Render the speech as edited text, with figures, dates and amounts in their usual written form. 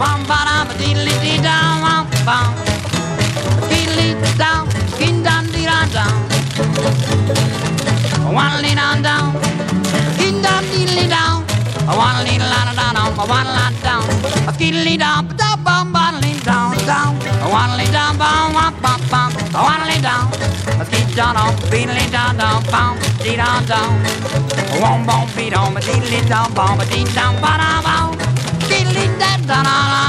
bum ba dum diddly dee dum bum diddly dum skin dum dee dum one lee dum dum skin dum diddly dum one lee la da dum one la dum diddly dum bum ba lee dum dum one lee dum bum bum bum one lee dum dee dum diddly dum bum dee dum one bum beat on diddly dum bum dee dum ba dum diddly dum